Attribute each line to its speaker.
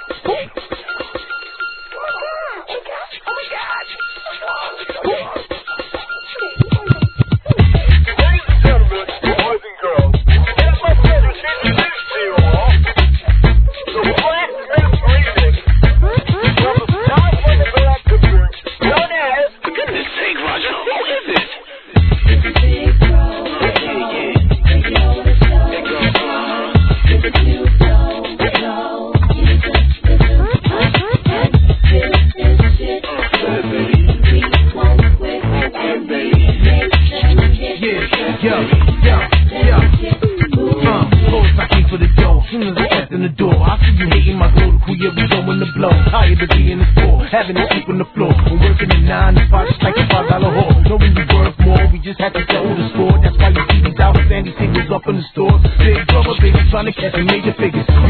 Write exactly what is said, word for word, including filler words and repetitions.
Speaker 1: Having to sleep on the floor. We're working at nine to five, just like a five dollar whore. Knowing we worth more, we just had to settle the score. That's why you see these outstanding singles up in the store. Big brother, baby, trying to catch some major figures.